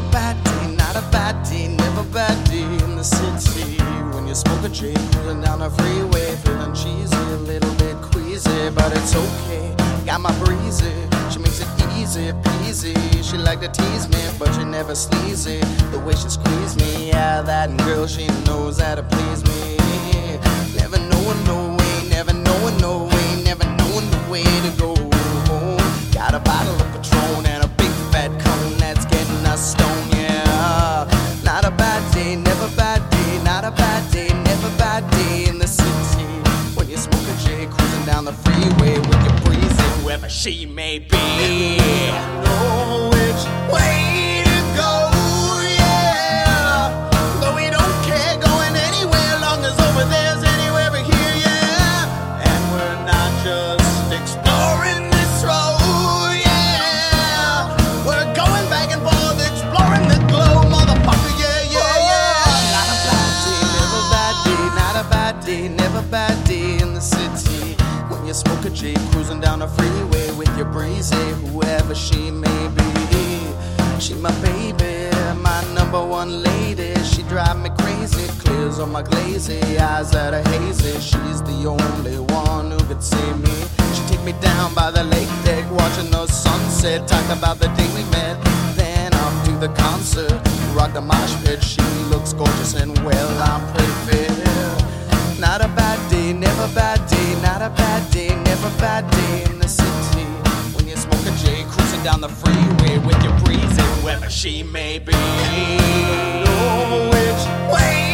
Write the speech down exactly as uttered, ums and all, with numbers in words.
bad day, not a bad day, never bad day in the city. When you smoke a J, cruising down the freeway, feeling cheesy, a little bit queasy, but it's okay. Got my breezy, she makes it easy peasy. She like to tease me, but she never sleazy. The way she squeeze me, yeah, that girl, she knows how to please me. Never knowing no way, never knowing no way, never knowing the way to go home. Got a bottle of Patron and a big fat cone that's getting us stoned, yeah. Not a bad day, never bad day, not a bad day, never bad day in the city. When you smoke a J, cruising down the freeway with your breezy, whoever she may be. Know which way to go, yeah. But we don't care going anywhere, long as over there's anywhere but here, yeah. And we're not just exploring this road, yeah. We're going back and forth, exploring the globe, motherfucker, yeah, yeah, yeah. Not a bad day, never bad day, not a bad day, never bad day in the city. When you smoke a J, cruising down the freeway with your breezy, whoever she may be. She my baby, my number one lady. She drive me crazy, clears on my glazy eyes that are hazy. She's the only one who could see me. She take me down by the lake deck, watching the sunset, talk about the day we met. Then off to the concert, rock the mosh pit. She looks gorgeous and well, I'm pretty fit. Not a bad day, never bad day, not a bad day, never bad day in the city. When you smoke a J, cruising down the freeway with your breezy, whoever she may be. Know which way